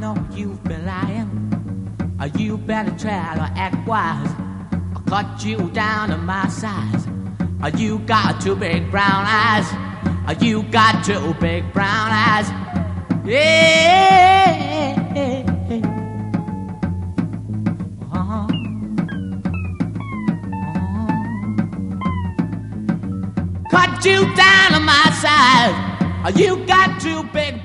know you've been lying. You better try to act wise. I cut you down to my size. You got two big brown eyes. You got two big brown eyes. Yeah. Cut you down to my size. You got two big